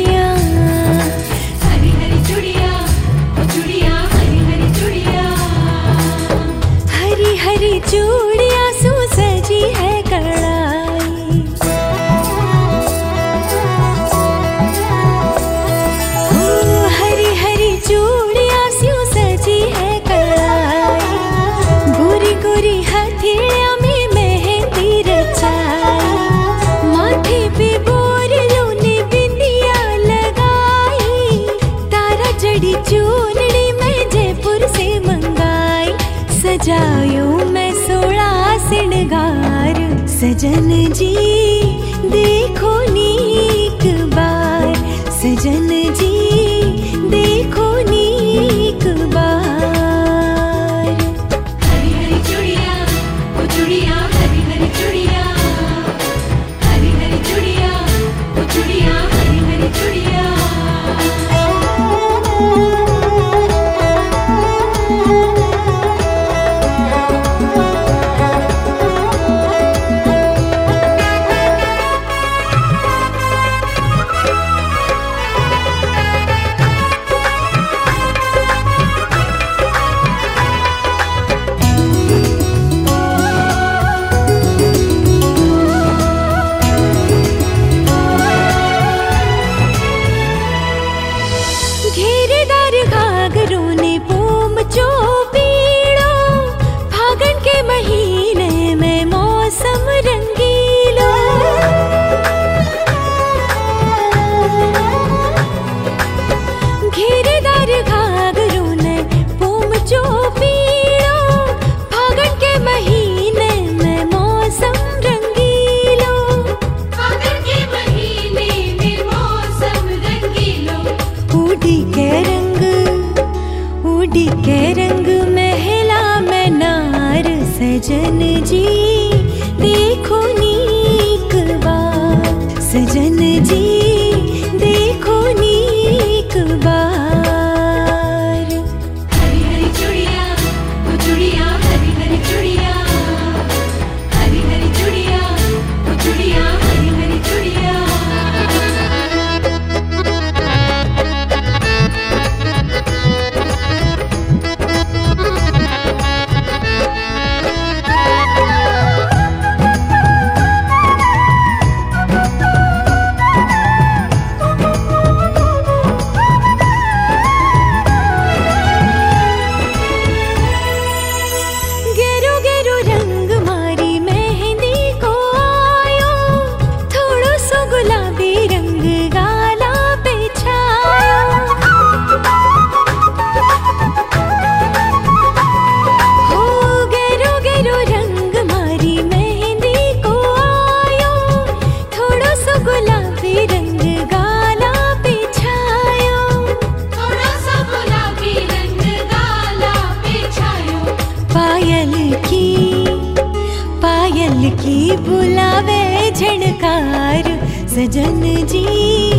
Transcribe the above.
चूड़िया, हरी हरी चूड़िया, ओ चूड़िया हरी हरी चूड़िया। हरी हरी चूड़िया सू सजी है कढ़ाई। ओ हरी हरी चूड़िया सू सजी है कढ़ाई। गोरी गोरी हथेलियां में मेहंदी रचाई। माथे पे बोरलों ने बिंदिया लगाई। तारा जड़ी चूनड़ी मैं जयपुर से मंगाई। सजायो मैं 16 सिंगार, सजन जी देखो नीक बार। सजन जी देखो नीक बार। हरी हरी चूड़िया, ओ चूड़िया हरी हरी चूड़िया। हरी हरी चूड़िया, ओ चूड़िया हरी हरी चूड़िया। घेरेदार घाघरों ने पोम चोपीड़ो। फागण के महीने में मौसम रंगीलो। घेरेदार घाघरों ने पोम चोपीड़ो। फागण के महीने में मौसम रंगीलो। फागण के महीने में मौसम रंगीलो। उड़ी के रंग महला में नार। सजन जी देखो नीक बार। सजन जी देखो नीक बार। हरी हरी चूड़िया, ओ चूड़िया हरी हरी चूड़िया। हरी हरी चूड़िया, ओ चूड़िया हरी हरी चूड़िया। गेरो गेरो रंग मारी मेहंदी को आयो। थोड़ो सो गुलाबी रंग गाला पे छायो। हो गेरो गेरो रंग मारी मेहंदी को आयो। थोड़ो सो गुलाबी रंग गाला पे छायो। थोड़ा सा गुलाबी रंग गाला पे छायो। पायल की बुलावे झणकार। सजन जी